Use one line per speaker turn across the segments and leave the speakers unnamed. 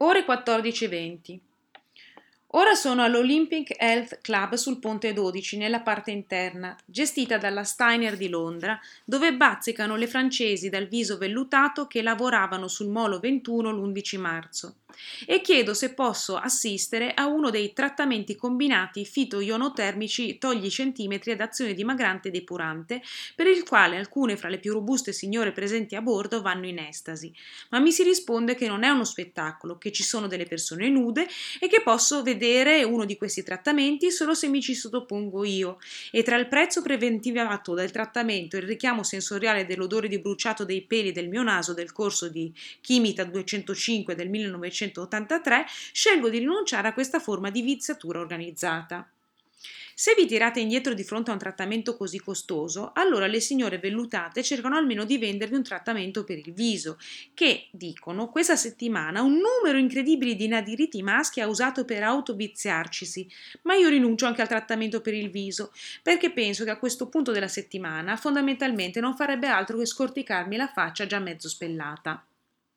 Ore 14:20. Ora sono all'Olympic Health Club sul Ponte 12, nella parte interna, gestita dalla Steiner di Londra, dove bazzicano le francesi dal viso vellutato che lavoravano sul Molo 21 l'11 marzo. E chiedo se posso assistere a uno dei trattamenti combinati fito-ionotermici togli centimetri ad azione dimagrante e depurante, per il quale alcune fra le più robuste signore presenti a bordo vanno in estasi. Ma mi si risponde che non è uno spettacolo, che ci sono delle persone nude e che posso vedere uno di questi trattamenti solo se mi ci sottopongo io, e tra il prezzo preventivato del trattamento e il richiamo sensoriale dell'odore di bruciato dei peli del mio naso del corso di Chimita 205 del 1983, scelgo di rinunciare a questa forma di viziatura organizzata. Se vi tirate indietro di fronte a un trattamento così costoso, allora le signore vellutate cercano almeno di vendervi un trattamento per il viso, che, dicono, questa settimana un numero incredibile di inadiriti maschi ha usato per autoviziarcisi, ma io rinuncio anche al trattamento per il viso, perché penso che a questo punto della settimana fondamentalmente non farebbe altro che scorticarmi la faccia già mezzo spellata.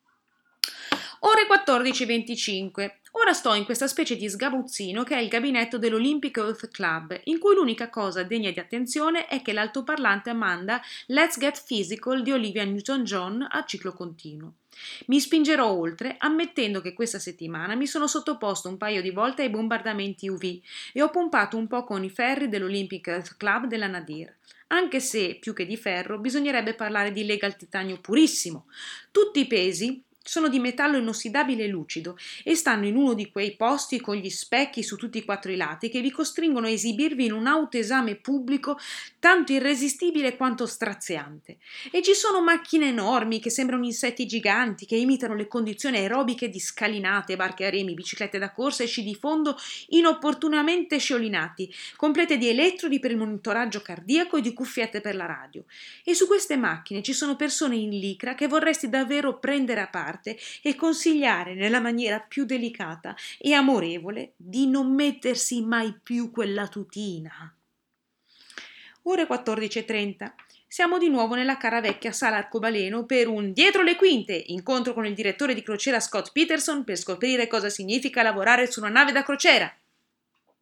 Ore 14:25. Ora sto in questa specie di sgabuzzino che è il gabinetto dell'Olympic Health Club, in cui l'unica cosa degna di attenzione è che l'altoparlante manda Let's Get Physical di Olivia Newton-John a ciclo continuo. Mi spingerò oltre, ammettendo che questa settimana mi sono sottoposto un paio di volte ai bombardamenti UV e ho pompato un po' con i ferri dell'Olympic Health Club della Nadir. Anche se, più che di ferro, bisognerebbe parlare di lega al titanio purissimo. Tutti i pesi sono di metallo inossidabile e lucido e stanno in uno di quei posti con gli specchi su tutti e quattro i lati che vi costringono a esibirvi in un autoesame pubblico tanto irresistibile quanto straziante. E ci sono macchine enormi che sembrano insetti giganti che imitano le condizioni aerobiche di scalinate, barche a remi, biciclette da corsa e sci di fondo inopportunamente sciolinati, complete di elettrodi per il monitoraggio cardiaco e di cuffiette per la radio. E su queste macchine ci sono persone in licra che vorresti davvero prendere a parte e consigliare nella maniera più delicata e amorevole di non mettersi mai più quella tutina. Ore 14:30. Siamo di nuovo nella cara vecchia sala arcobaleno per un dietro le quinte, incontro con il direttore di crociera Scott Peterson per scoprire cosa significa lavorare su una nave da crociera.